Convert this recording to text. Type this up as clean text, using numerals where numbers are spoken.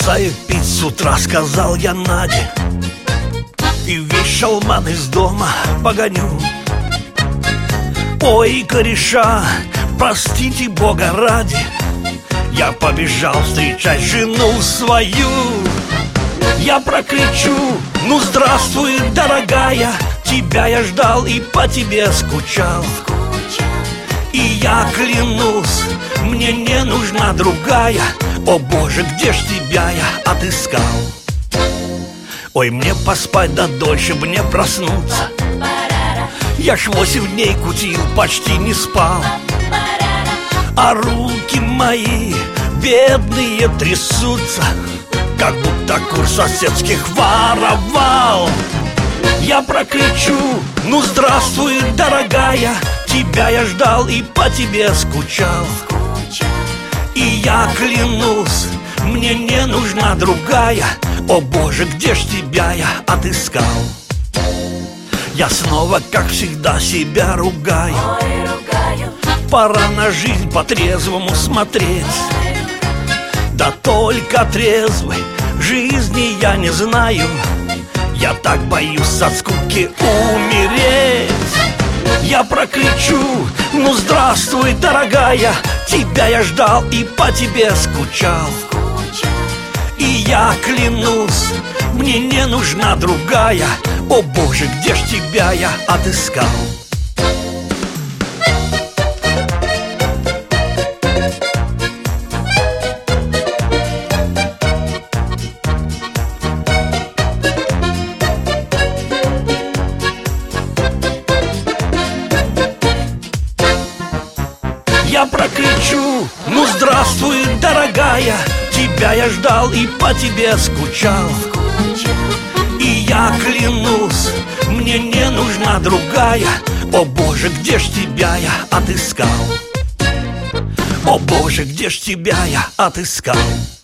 Бросаю пить с утра, сказал я Наде, и весь шалман из дома погоню. Ой, кореша, простите Бога ради, я побежал встречать жену свою. Я прокричу: ну здравствуй, дорогая, тебя я ждал и по тебе скучал. И я клянусь, мне не нужна другая. О Боже, где ж тебя я отыскал? Ой, мне поспать да дольше б не проснуться, я ж 8 дней кутил, почти не спал. А руки мои бедные трясутся, как будто кур соседских воровал. Я прокричу: ну здравствуй, дорогая, тебя я ждал и по тебе скучал. И я клянусь, мне не нужна другая. О Боже, где ж тебя я отыскал? Я снова, как всегда, себя ругаю. Пора на жизнь по-трезвому смотреть. Да только трезвой жизни я не знаю. Я так боюсь от скуки умереть. Я прокричу: ну здравствуй, дорогая, тебя я ждал и по тебе скучал. И я клянусь, мне не нужна другая. О Боже, где ж тебя я отыскал? Я прокричу: ну здравствуй, дорогая, тебя я ждал и по тебе скучал. И я клянусь, мне не нужна другая. О Боже, где ж тебя я отыскал? О Боже, где ж тебя я отыскал?